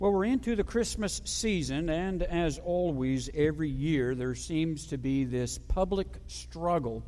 Well, we're into the Christmas season, and as always, every year there seems to be this public struggle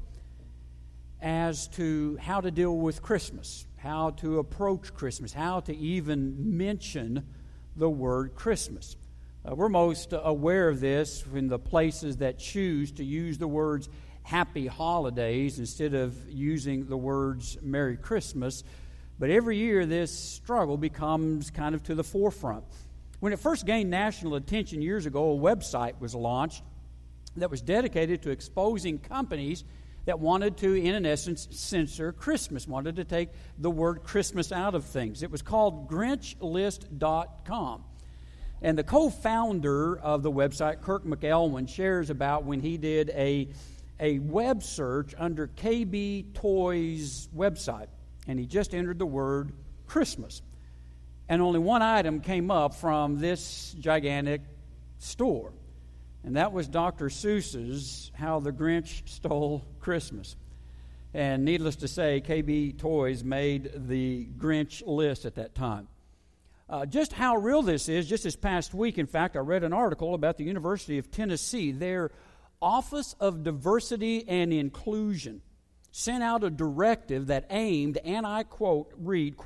as to how to deal with Christmas, how to approach Christmas, how to even mention the word Christmas. We're most aware of this in the places that choose to use the words Happy Holidays instead of using the words Merry Christmas. But every year this struggle becomes kind of to the forefront. When it first gained national attention years ago, a website was launched that was dedicated to exposing companies that wanted to, in essence, censor Christmas, wanted to take the word Christmas out of things. It was called GrinchList.com. And the co-founder of the website, Kirk McElwin, shares about when he did a web search under KB Toys website, and he just entered the word Christmas. And only one item came up from this gigantic store, and that was Dr. Seuss's How the Grinch Stole Christmas. And needless to say, KB Toys made the Grinch list at that time. Just how real this is, just this past week, in fact, I read an article about the University of Tennessee. Their Office of Diversity and Inclusion sent out a directive that aimed, and I quote,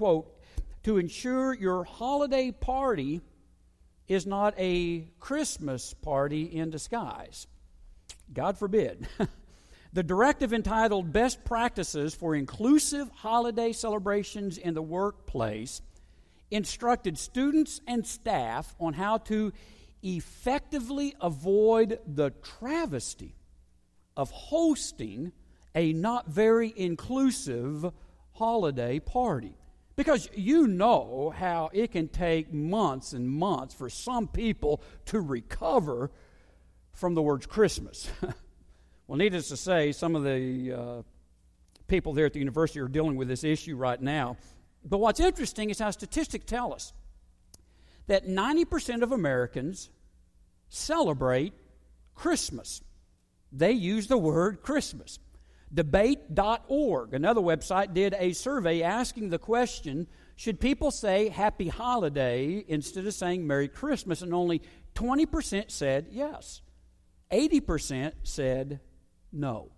to ensure your holiday party is not a Christmas party in disguise. God forbid. The directive, entitled Best Practices for Inclusive Holiday Celebrations in the Workplace, instructed students and staff on how to effectively avoid the travesty of hosting a not very inclusive holiday party. Because you know how it can take months and months for some people to recover from the word Christmas. Well, needless to say, some of the people there at the university are dealing with this issue right now. But what's interesting is how statistics tell us that 90% of Americans celebrate Christmas. They use the word Christmas. Debate.org, another website, did a survey asking the question, should people say Happy Holiday instead of saying Merry Christmas? And only 20% said yes. 80% said no.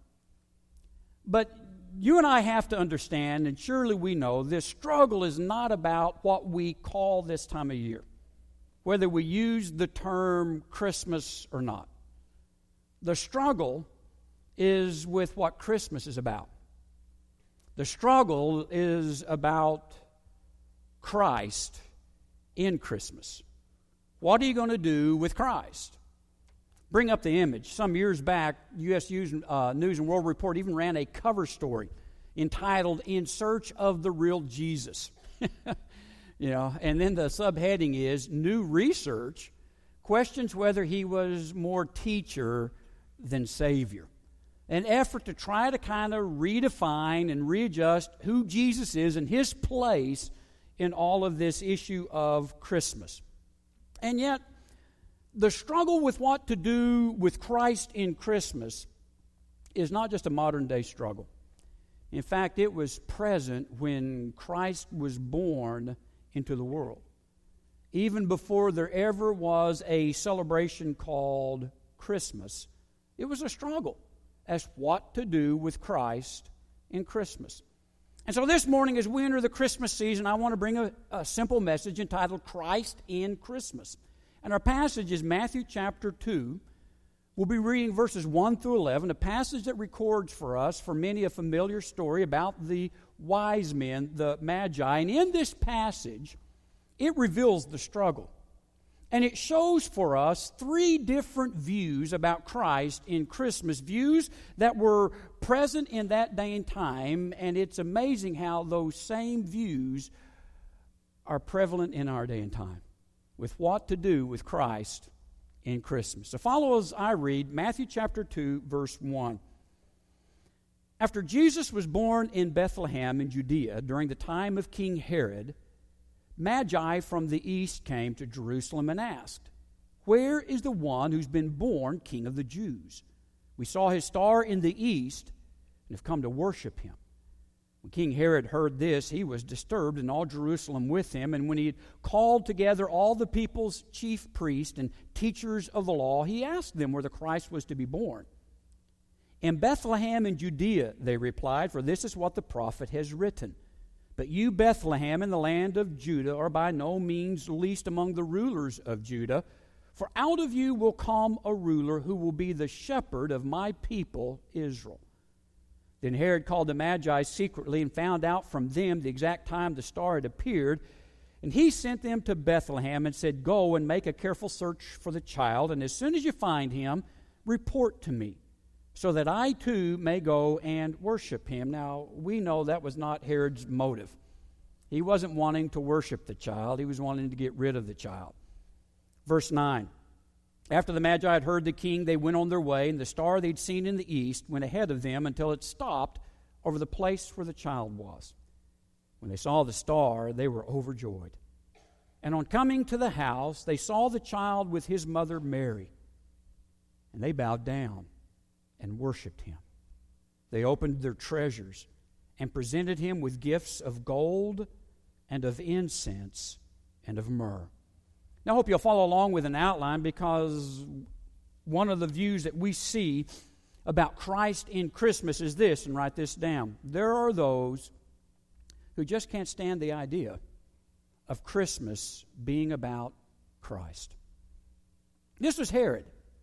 But you and I have to understand, and surely we know, this struggle is not about what we call this time of year, whether we use the term Christmas or not. The struggle is with what Christmas is about. The struggle is about Christ in Christmas. What are you going to do with Christ? Bring up the image. Some years back, U.S. News and World Report even ran a cover story entitled In Search of the Real Jesus. And then the subheading is New Research Questions Whether He Was More Teacher Than Savior. An effort to try to kind of redefine and readjust who Jesus is and His place in all of this issue of Christmas. And yet, the struggle with what to do with Christ in Christmas is not just a modern-day struggle. In fact, it was present when Christ was born into the world. Even before there ever was a celebration called Christmas, it was a struggle as what to do with Christ in Christmas. And so this morning, as we enter the Christmas season, I want to bring a simple message entitled Christ in Christmas. And our passage is Matthew chapter 2. We'll be reading verses 1 through 11, a passage that records for us, for many, a familiar story about the wise men, the Magi. And in this passage, it reveals the struggle. And it shows for us three different views about Christ in Christmas, views that were present in that day and time, and it's amazing how those same views are prevalent in our day and time with what to do with Christ in Christmas. So follow as I read Matthew chapter 2, verse 1. After Jesus was born in Bethlehem in Judea during the time of King Herod, Magi from the east came to Jerusalem and asked, "Where is the one who's been born King of the Jews? We saw his star in the east and have come to worship him." When King Herod heard this, he was disturbed, and all Jerusalem with him. And when he had called together all the people's chief priests and teachers of the law, he asked them where the Christ was to be born. In Bethlehem in Judea, they replied, for this is what the prophet has written. But you, Bethlehem, in the land of Judah, are by no means least among the rulers of Judah, for out of you will come a ruler who will be the shepherd of my people Israel. Then Herod called the Magi secretly and found out from them the exact time the star had appeared. And he sent them to Bethlehem and said, go and make a careful search for the child, and as soon as you find him, report to me, so that I too may go and worship him. Now, we know that was not Herod's motive. He wasn't wanting to worship the child. He was wanting to get rid of the child. Verse 9. After the Magi had heard the king, they went on their way, and the star they'd seen in the east went ahead of them until it stopped over the place where the child was. When they saw the star, they were overjoyed. And on coming to the house, they saw the child with his mother Mary, and they bowed down and worshipped him. They opened their treasures and presented him with gifts of gold and of incense and of myrrh. Now, I hope you'll follow along with an outline, because one of the views that we see about Christ in Christmas is this, and write this down. There are those who just can't stand the idea of Christmas being about Christ. This was Herod.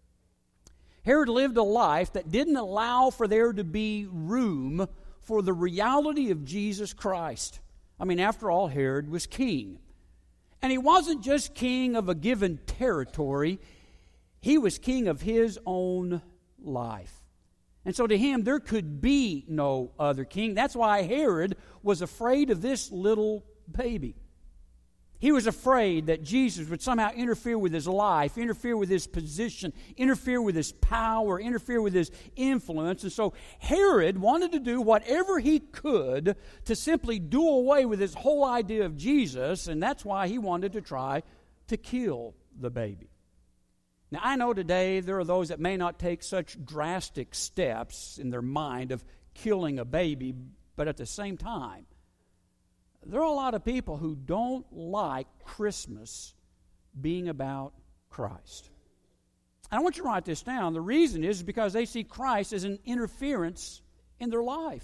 Herod lived a life that didn't allow for there to be room for the reality of Jesus Christ. I mean, after all, Herod was king. And he wasn't just king of a given territory. He was king of his own life. And so to him, there could be no other king. That's why Herod was afraid of this little baby. He was afraid that Jesus would somehow interfere with his life, interfere with his position, interfere with his power, interfere with his influence. And so Herod wanted to do whatever he could to simply do away with his whole idea of Jesus, and that's why he wanted to try to kill the baby. Now, I know today there are those that may not take such drastic steps in their mind of killing a baby, but at the same time, there are a lot of people who don't like Christmas being about Christ. And I want you to write this down. The reason is because they see Christ as an interference in their life.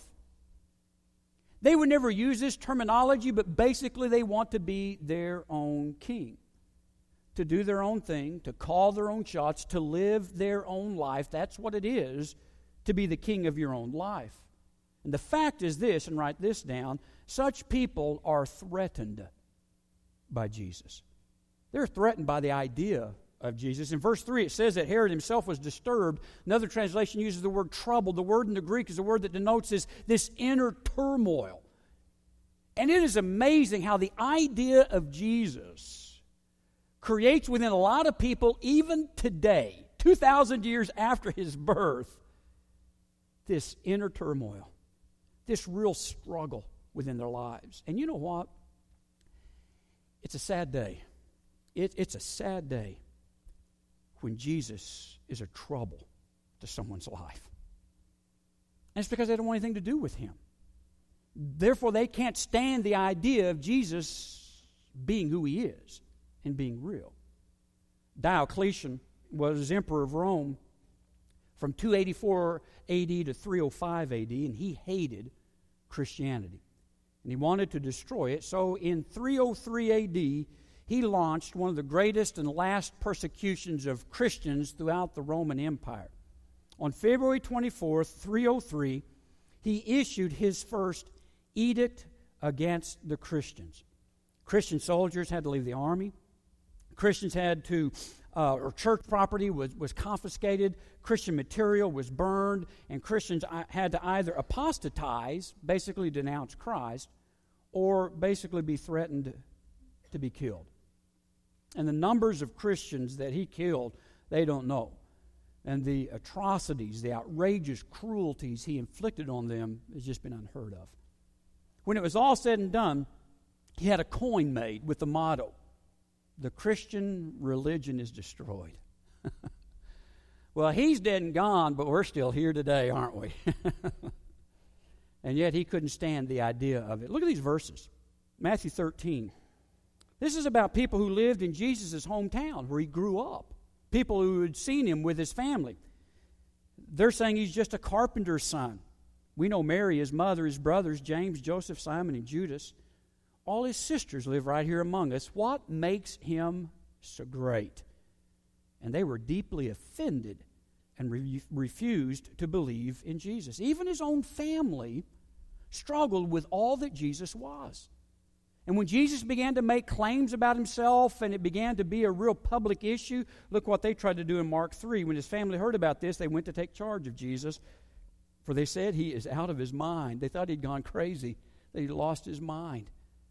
They would never use this terminology, but basically they want to be their own king, to do their own thing, to call their own shots, to live their own life. That's what it is to be the king of your own life. And the fact is this, and write this down, such people are threatened by Jesus. They're threatened by the idea of Jesus. In verse 3, it says that Herod himself was disturbed. Another translation uses the word troubled. The word in the Greek is a word that denotes this inner turmoil. And it is amazing how the idea of Jesus creates within a lot of people, even today, 2,000 years after his birth, this inner turmoil, this real struggle within their lives. And you know what? It's a sad day. It's a sad day when Jesus is a trouble to someone's life. And it's because they don't want anything to do with him. Therefore, they can't stand the idea of Jesus being who he is and being real. Diocletian was emperor of Rome from 284 AD to 305 AD, and he hated Christianity. And he wanted to destroy it. So in 303 AD, he launched one of the greatest and last persecutions of Christians throughout the Roman Empire. On February 24th, 303, he issued his first edict against the Christians. Christian soldiers had to leave the army. Christians had to, or church property was confiscated. Christian material was burned, and Christians had to either apostatize, basically denounce Christ, or basically be threatened to be killed. And the numbers of Christians that he killed, they don't know. And the atrocities, the outrageous cruelties he inflicted on them has just been unheard of. When it was all said and done, he had a coin made with the motto, "The Christian religion is destroyed." Well, he's dead and gone, but we're still here today, aren't we? And yet he couldn't stand the idea of it. Look at these verses. Matthew 13. This is about people who lived in Jesus' hometown where he grew up. People who had seen him with his family. They're saying he's just a carpenter's son. We know Mary, his mother, his brothers, James, Joseph, Simon, and Judas. All his sisters live right here among us. What makes him so great? And they were deeply offended and refused to believe in Jesus. Even his own family struggled with all that Jesus was. And when Jesus began to make claims about himself and it began to be a real public issue, look what they tried to do in Mark 3. When his family heard about this, they went to take charge of Jesus, for they said he is out of his mind. They thought he'd gone crazy, that he'd lost his mind.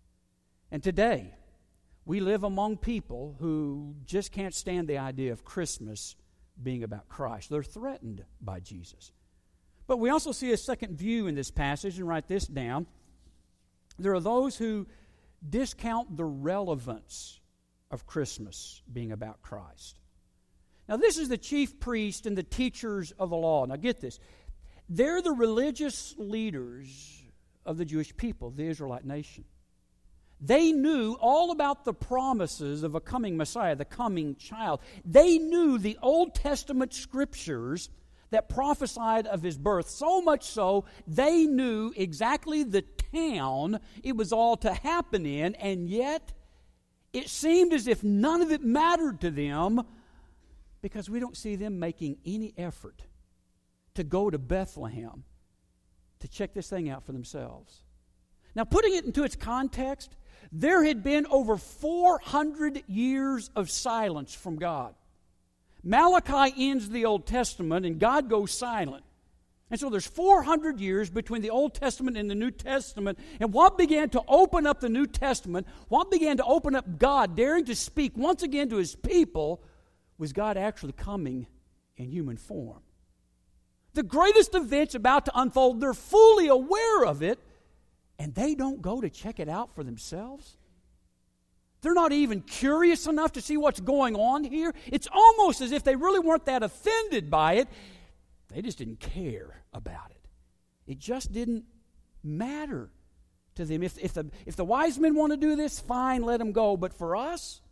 And today, we live among people who just can't stand the idea of Christmas being about Christ. They're threatened by Jesus. But we also see a second view in this passage, and write this down. There are those who discount the relevance of Christmas being about Christ. Now, this is the chief priest and the teachers of the law. Now, get this. They're the religious leaders of the Jewish people, the Israelite nation. They knew all about the promises of a coming Messiah, the coming child. They knew the Old Testament scriptures that prophesied of his birth, so much so they knew exactly the town it was all to happen in, and yet it seemed as if none of it mattered to them, because we don't see them making any effort to go to Bethlehem to check this thing out for themselves. Now, putting it into its context, there had been over 400 years of silence from God. Malachi ends the Old Testament and God goes silent. And so there's 400 years between the Old Testament and the New Testament. And what began to open up the New Testament, what began to open up God daring to speak once again to his people, was God actually coming in human form. The greatest event's about to unfold. They're fully aware of it, and they don't go to check it out for themselves. They're not even curious enough to see what's going on here. It's almost as if they really weren't that offended by it. They just didn't care about it. It just didn't matter to them. If the wise men want to do this, fine, let them go. But for us,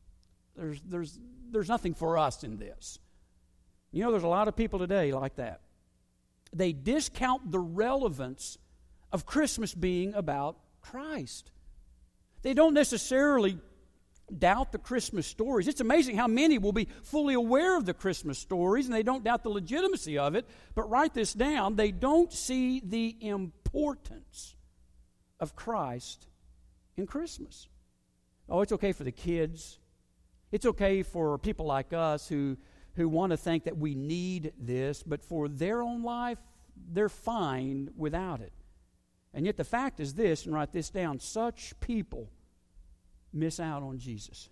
there's nothing for us in this. You know, there's a lot of people today like that. They discount the relevance of Christmas being about Christ. They don't necessarily doubt the Christmas stories. It's amazing how many will be fully aware of the Christmas stories, and they don't doubt the legitimacy of it. But write this down. They don't see the importance of Christ in Christmas. Oh, it's okay for the kids. It's okay for people like us who want to think that we need this, but for their own life, they're fine without it. And yet the fact is this, and write this down, such people miss out on Jesus.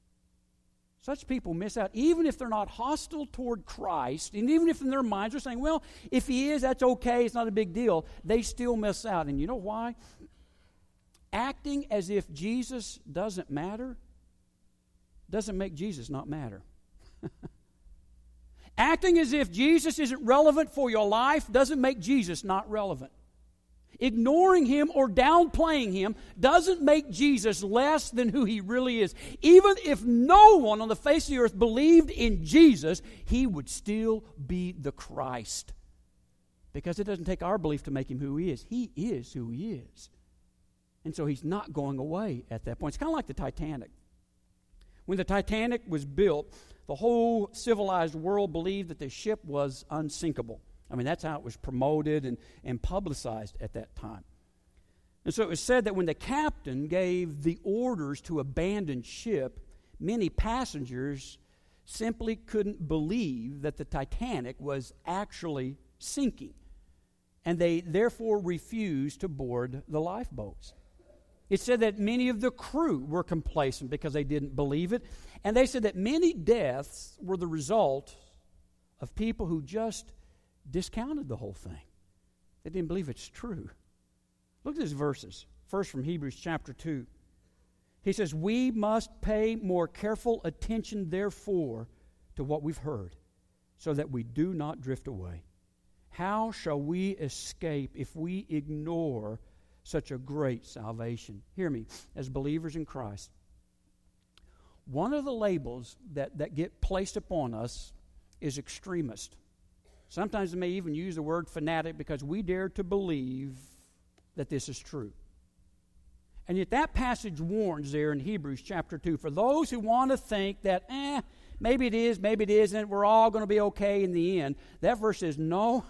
Such people miss out, even if they're not hostile toward Christ, and even if in their minds they're saying, well, if he is, that's okay, it's not a big deal, they still miss out. And you know why? Acting as if Jesus doesn't matter doesn't make Jesus not matter. Acting as if Jesus isn't relevant for your life doesn't make Jesus not relevant. Ignoring him or downplaying him doesn't make Jesus less than who he really is. Even if no one on the face of the earth believed in Jesus, he would still be the Christ. Because it doesn't take our belief to make him who he is. He is who he is. And so he's not going away at that point. It's kind of like the Titanic. When the Titanic was built, the whole civilized world believed that the ship was unsinkable. I mean, that's how it was promoted and publicized at that time. And so it was said that when the captain gave the orders to abandon ship, many passengers simply couldn't believe that the Titanic was actually sinking. And they therefore refused to board the lifeboats. It said that many of the crew were complacent because they didn't believe it. And they said that many deaths were the result of people who just discounted the whole thing. They didn't believe it's true. Look at these verses. First from Hebrews chapter 2. He says, we must pay more careful attention, therefore, to what we've heard, so that we do not drift away. How shall we escape if we ignore such a great salvation? Hear me, as believers in Christ, one of the labels that get placed upon us is extremist. Sometimes they may even use the word fanatic because we dare to believe that this is true. And yet that passage warns there in Hebrews chapter 2, for those who want to think that, maybe it is, maybe it isn't, we're all going to be okay in the end. That verse says, no,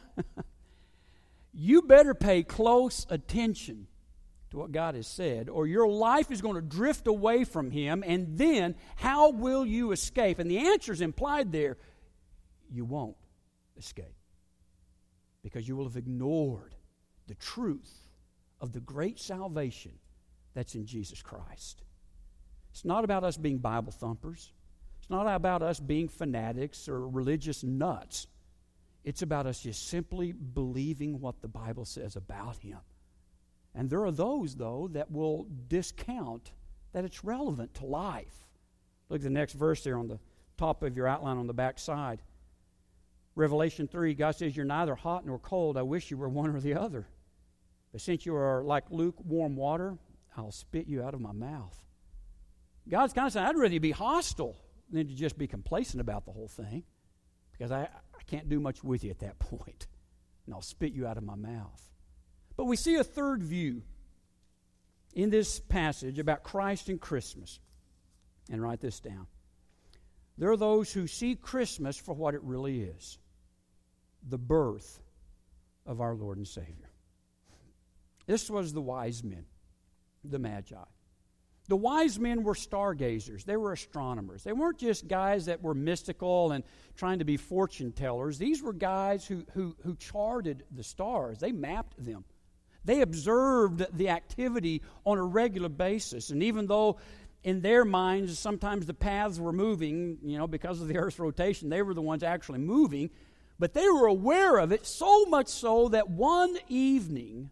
you better pay close attention to what God has said, or your life is going to drift away from Him, and then how will you escape? And the answer is implied there. You won't escape, because you will have ignored the truth of the great salvation that's in Jesus Christ. It's not about us being Bible thumpers. It's not about us being fanatics or religious nuts. It's about us just simply believing what the Bible says about Him. And there are those, though, that will discount that it's relevant to life. Look at the next verse there on the top of your outline on the back side. Revelation 3, God says, you're neither hot nor cold. I wish you were one or the other. But since you are like lukewarm water, I'll spit you out of my mouth. God's kind of saying, I'd rather you be hostile than to just be complacent about the whole thing, because I can't do much with you at that point, and I'll spit you out of my mouth. But we see a third view in this passage about Christ and Christmas. And write this down. There are those who see Christmas for what it really is, the birth of our Lord and Savior. This was the wise men, the Magi. The wise men were stargazers. They were astronomers. They weren't just guys that were mystical and trying to be fortune tellers. These were guys who charted the stars. They mapped them. They observed the activity on a regular basis. And even though in their minds sometimes the paths were moving, because of the Earth's rotation, they were the ones actually moving, but they were aware of it, so much so that one evening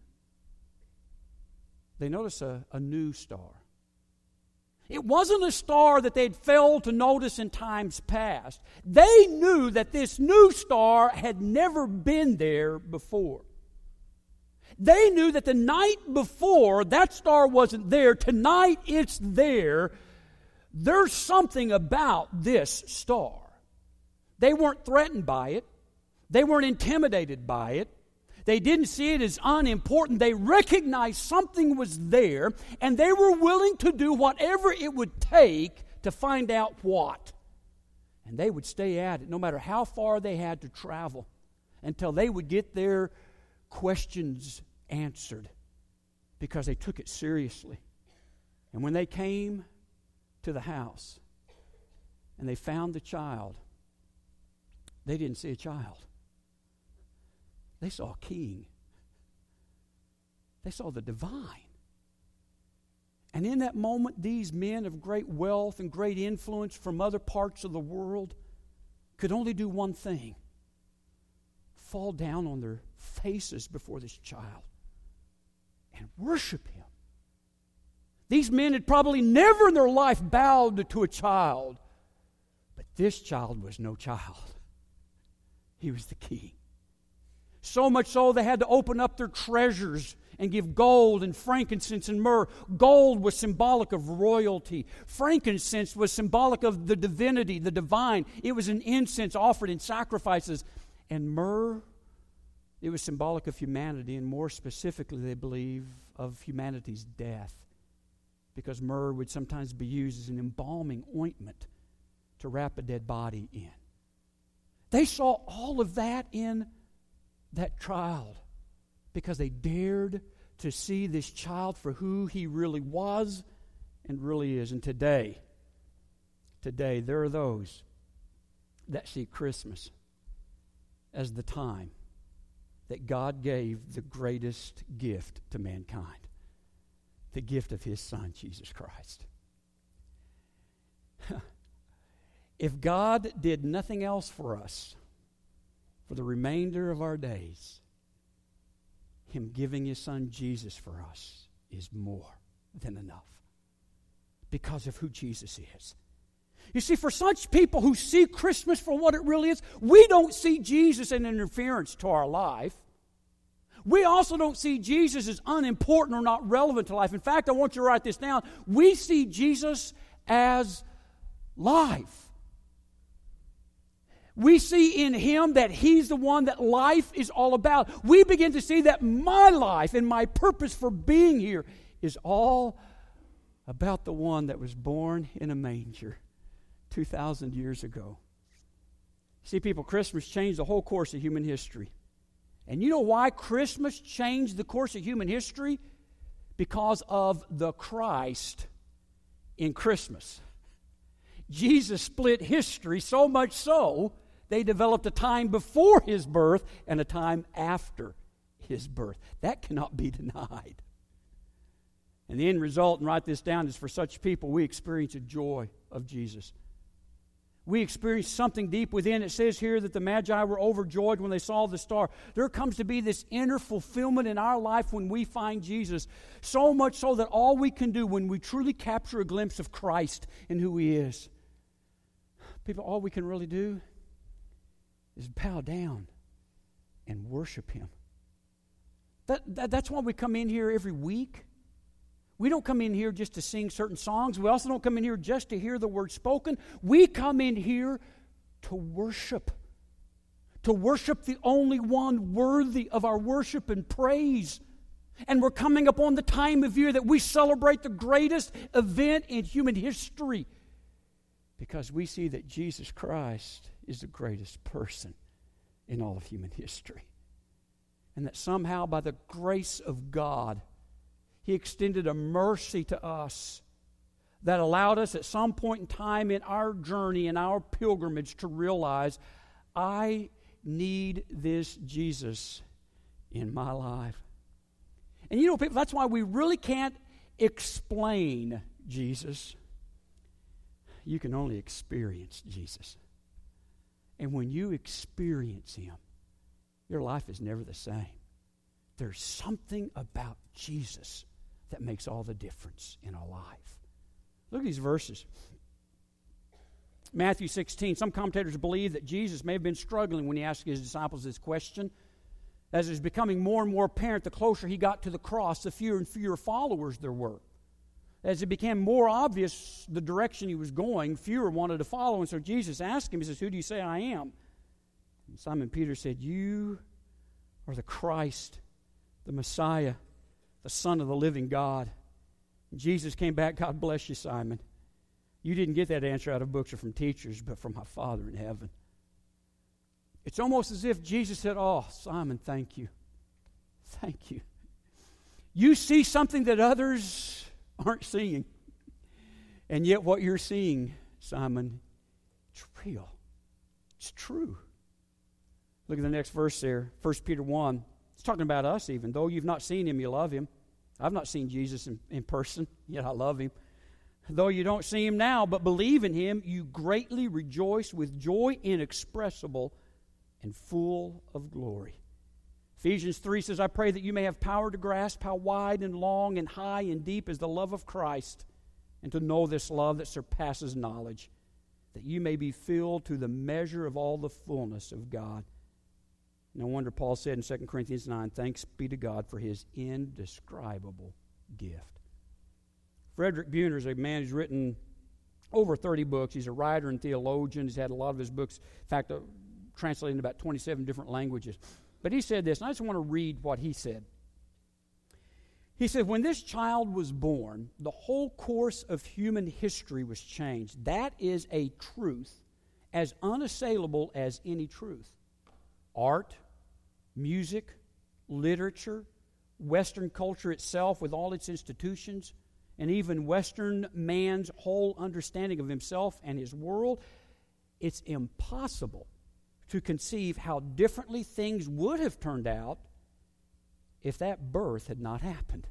they noticed a new star. It wasn't a star that they'd failed to notice in times past. They knew that this new star had never been there before. They knew that the night before that star wasn't there. Tonight it's there. There's something about this star. They weren't threatened by it. They weren't intimidated by it. They didn't see it as unimportant. They recognized something was there, and they were willing to do whatever it would take to find out what. And they would stay at it no matter how far they had to travel until they would get their questions answered, because they took it seriously. And when they came to the house and they found the child, they didn't see a child. They saw a king. They saw the divine. And in that moment, these men of great wealth and great influence from other parts of the world could only do one thing: fall down on their faces before this child and worship Him. These men had probably never in their life bowed to a child, but this child was no child. He was the king. So much so they had to open up their treasures and give gold and frankincense and myrrh. Gold was symbolic of royalty. Frankincense was symbolic of the divinity, the divine. It was an incense offered in sacrifices. And myrrh, it was symbolic of humanity, and more specifically, they believe, of humanity's death, because myrrh would sometimes be used as an embalming ointment to wrap a dead body in. They saw all of that in that child because they dared to see this child for who he really was and really is. And today, there are those that see Christmas as the time that God gave the greatest gift to mankind, the gift of His Son, Jesus Christ. If God did nothing else for us for the remainder of our days, Him giving His Son Jesus for us is more than enough because of who Jesus is. You see, for such people who see Christmas for what it really is, we don't see Jesus as an interference to our life. We also don't see Jesus as unimportant or not relevant to life. In fact, I want you to write this down. We see Jesus as life. We see in Him that He's the one that life is all about. We begin to see that my life and my purpose for being here is all about the one that was born in a manger 2,000 years ago. See, people, Christmas changed the whole course of human history. And you know why Christmas changed the course of human history? Because of the Christ in Christmas. Jesus split history so much so, they developed a time before His birth and a time after His birth. That cannot be denied. And the end result, and write this down, is for such people, we experience a joy of Jesus. We experience something deep within. It says here that the Magi were overjoyed when they saw the star. There comes to be this inner fulfillment in our life when we find Jesus. So much so that all we can do when we truly capture a glimpse of Christ and who He is, people, all we can really do is bow down and worship Him. That's why we come in here every week. We don't come in here just to sing certain songs. We also don't come in here just to hear the word spoken. We come in here to worship. To worship the only one worthy of our worship and praise. And we're coming upon the time of year that we celebrate the greatest event in human history, because we see that Jesus Christ is the greatest person in all of human history. And that somehow by the grace of God, He extended a mercy to us that allowed us at some point in time in our journey, in our pilgrimage, to realize, I need this Jesus in my life. And you know, people, that's why we really can't explain Jesus. You can only experience Jesus. And when you experience Him, your life is never the same. There's something about Jesus that makes all the difference in our life. Look at these verses. Matthew 16. Some commentators believe that Jesus may have been struggling when He asked His disciples this question. As it was becoming more and more apparent, the closer He got to the cross, the fewer and fewer followers there were. As it became more obvious the direction He was going, fewer wanted to follow. And so Jesus asked him, He says, "Who do you say I am?" And Simon Peter said, "You are the Christ, the Messiah, the Son of the living God." And Jesus came back, "God bless you, Simon. You didn't get that answer out of books or from teachers, but from my Father in heaven." It's almost as if Jesus said, "Oh, Simon, thank you. Thank you. You see something that others aren't seeing. And yet what you're seeing, Simon, it's real. It's true." Look at the next verse there, 1 Peter 1. It's talking about us even. Though you've not seen Him, you love Him. I've not seen Jesus in person, yet I love Him. Though you don't see Him now, but believe in Him, you greatly rejoice with joy inexpressible and full of glory. Ephesians 3 says, "I pray that you may have power to grasp how wide and long and high and deep is the love of Christ, and to know this love that surpasses knowledge, that you may be filled to the measure of all the fullness of God." No wonder Paul said in 2 Corinthians 9, "Thanks be to God for His indescribable gift." Frederick Buehner is a man who's written over 30 books. He's a writer and theologian. He's had a lot of his books, in fact, translated in about 27 different languages. But he said this, and I just want to read what he said. He said, "When this child was born, the whole course of human history was changed. That is a truth as unassailable as any truth. Art, music, literature, Western culture itself with all its institutions, and even Western man's whole understanding of himself and his world, it's impossible to conceive how differently things would have turned out if that birth had not happened.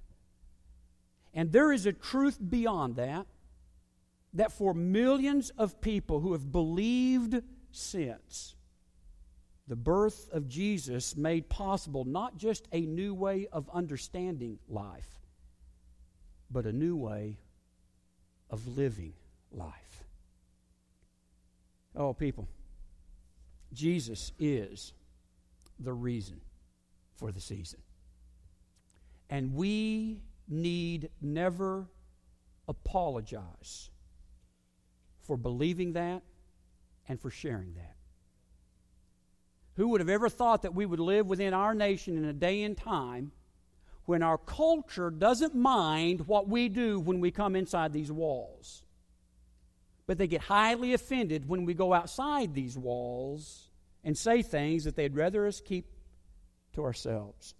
And there is a truth beyond that, that for millions of people who have believed since, the birth of Jesus made possible not just a new way of understanding life, but a new way of living life. Oh, people, Jesus is the reason for the season. And we need never apologize for believing that and for sharing that. Who would have ever thought that we would live within our nation in a day and time when our culture doesn't mind what we do when we come inside these walls, but they get highly offended when we go outside these walls and say things that they'd rather us keep to ourselves.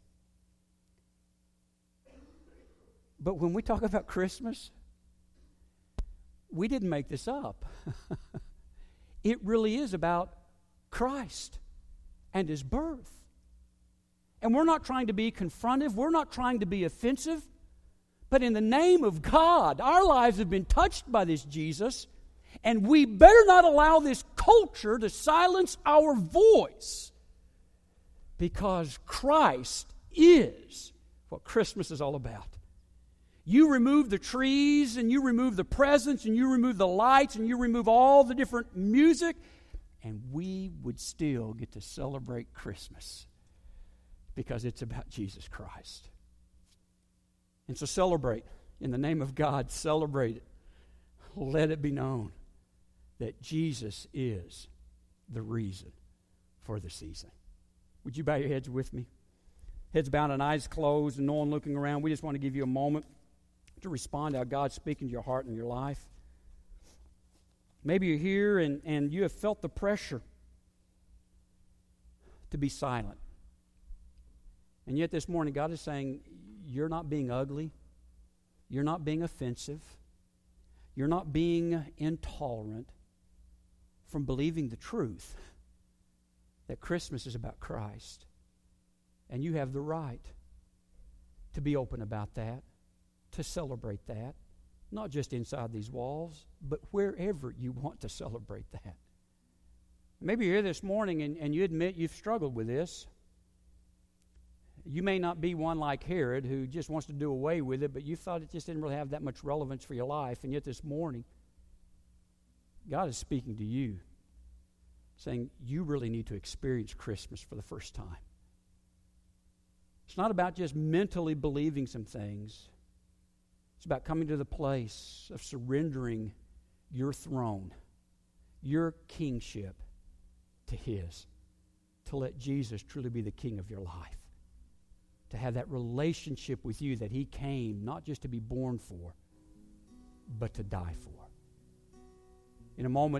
But when we talk about Christmas, we didn't make this up. It really is about Christ and His birth. And we're not trying to be confrontive. We're not trying to be offensive. But in the name of God, our lives have been touched by this Jesus, and we better not allow this culture to silence our voice, because Christ is what Christmas is all about. You remove the trees, and you remove the presents, and you remove the lights, and you remove all the different music, and we would still get to celebrate Christmas because it's about Jesus Christ. And so celebrate. In the name of God, celebrate it. Let it be known that Jesus is the reason for the season. Would you bow your heads with me? Heads bowed and eyes closed and no one looking around. We just want to give you a moment to respond to how God's speaking to your heart and your life. Maybe you're here and you have felt the pressure to be silent. And yet this morning God is saying, you're not being ugly. You're not being offensive. You're not being intolerant from believing the truth that Christmas is about Christ. And you have the right to be open about that, to celebrate that, not just inside these walls, but wherever you want to celebrate that. Maybe you're here this morning and you admit you've struggled with this. You may not be one like Herod who just wants to do away with it, but you thought it just didn't really have that much relevance for your life. And yet this morning, God is speaking to you, saying you really need to experience Christmas for the first time. It's not about just mentally believing some things. It's about coming to the place of surrendering your throne, your kingship to His, to let Jesus truly be the king of your life, to have that relationship with you that He came not just to be born for, but to die for. In a moment,